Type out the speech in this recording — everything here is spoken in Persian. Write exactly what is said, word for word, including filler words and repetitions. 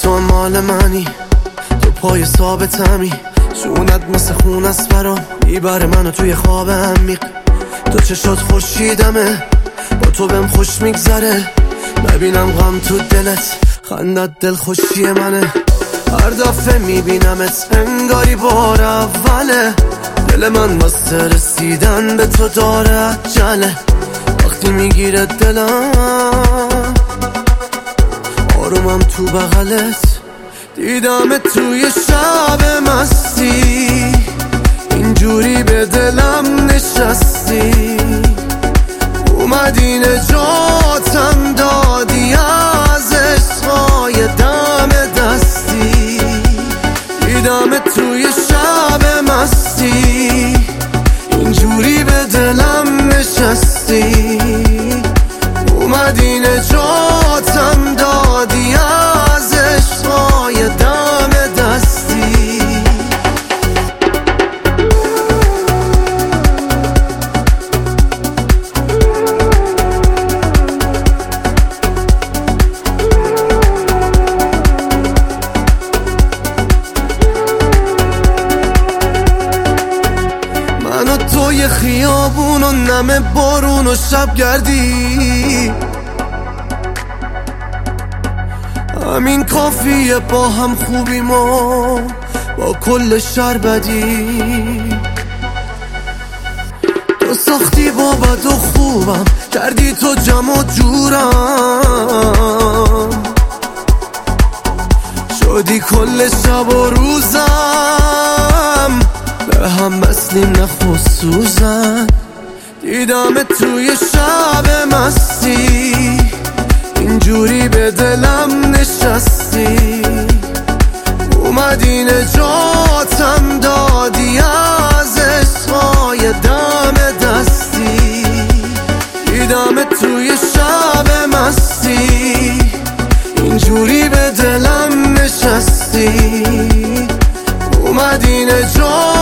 تو مال منی، تو پای ثابتمی، جونت مثل خون است برام، میبره منو توی خواب عمیق. تو چشات خورشیدمه، با تو بهم خوش میگذره، نبینم غم تو دلت، خندت دل خوشی منه. هر دفعه میبینمت انگاری بار اوله، دل من واسه رسیدن به تو داره عجله. وقتی میگیره دلم آرومم تو بغلت، دیدم توی شب مستی، اینجوری به دلم نشستی، اومدی نجاتم دادی از عشقای دم دستی. دیدم توی شب مستی، اینجوری به دلم نشستی، اومدی نجاتم دادی از عشقای دم دستی. من و توی خیابون و نم بارون و شب گردی، همین کافیه با هم خوبی ما با کل شر بدی. تو ساختی با بد و خوبم، کردی تو جمع و جورم، شدی کل شب و روزم، به هم مثلیم نه خصوصا. دیدم توی شب مستی، اینجوری به دلم نشستی، اومدی نجاتم دادی از عشقای دم دستی. دیدم توی شب مستی، اینجوری به دلم نشستی، اومدی نجاتم